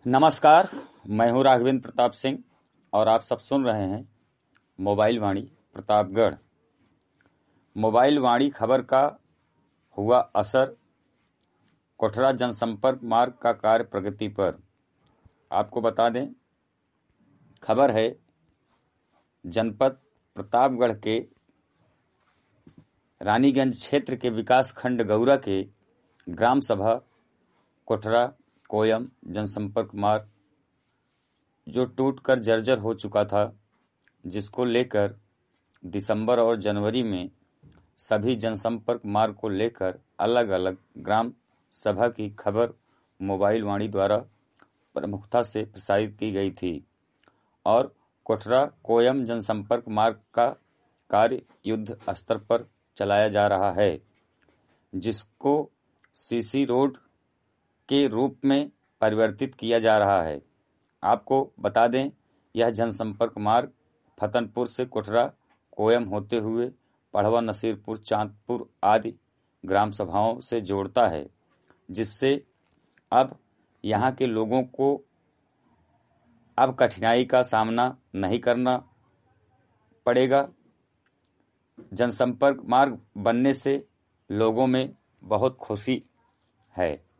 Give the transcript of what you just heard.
नमस्कार। मैं हूं राघवेंद्र प्रताप सिंह और आप सब सुन रहे हैं मोबाइल वाणी प्रतापगढ़। मोबाइल वाणी खबर का हुआ असर कोठरा जनसंपर्क मार्ग का कार्य प्रगति पर। आपको बता दें, खबर है जनपद प्रतापगढ़ के रानीगंज क्षेत्र के विकास खंड गौरा के ग्राम सभा कोठरा कोयम जनसंपर्क मार्ग जो टूटकर जर्जर हो चुका था, जिसको लेकर दिसंबर और जनवरी में सभी जनसंपर्क मार्ग को लेकर अलग अलग ग्राम सभा की खबर मोबाइल वाणी द्वारा प्रमुखता से प्रसारित की गई थी और कोठरा कोयम जनसंपर्क मार्ग का कार्य युद्ध स्तर पर चलाया जा रहा है, जिसको सीसी रोड के रूप में परिवर्तित किया जा रहा है। आपको बता दें, यह जनसंपर्क मार्ग फतनपुर से कोठरा कोयम होते हुए पढ़वा, नसीरपुर, चांदपुर आदि ग्राम सभाओं से जोड़ता है, जिससे अब यहाँ के लोगों को अब कठिनाई का सामना नहीं करना पड़ेगा। जनसंपर्क मार्ग बनने से लोगों में बहुत खुशी है।